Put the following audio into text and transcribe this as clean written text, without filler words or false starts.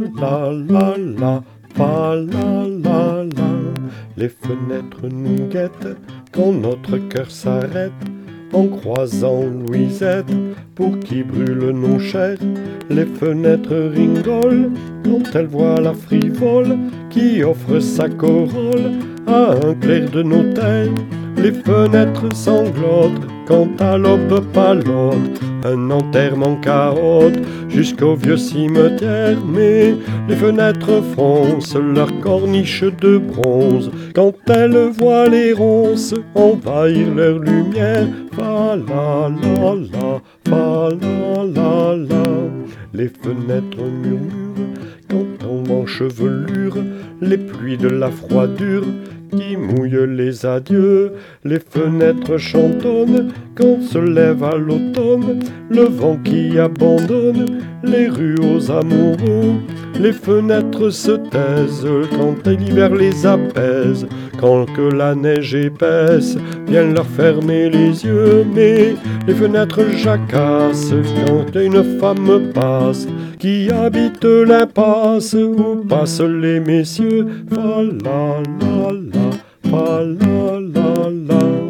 la la la, fa la la la. Les fenêtres nous guettent quand notre cœur s'arrête en croisant Louisette pour qui brûle nos chairs. Les fenêtres rigolent quand elles voient la frivole qui offre sa corolle à un clerc de notaire. Les fenêtres sanglotent quand à l'aube palote un enterrement carotte jusqu'au vieux cimetière. Mais les fenêtres froncent leur corniche de bronze quand elles voient les ronces envahir leur lumière. Fa la la la, fa la la la. Les fenêtres murmurent quand tombent en chevelure les pluies de la froidure qui mouillent les adieux. Les fenêtres chantonnent quand se lève à l'automne le vent qui abandonne les rues aux amoureux. Les fenêtres se taisent quand l'hiver les apaise, quand que la neige épaisse vient leur fermer les yeux. Mais les fenêtres jacassent quand une femme passe qui habite l'impasse où passent les messieurs. Fa la la la, fa la la la.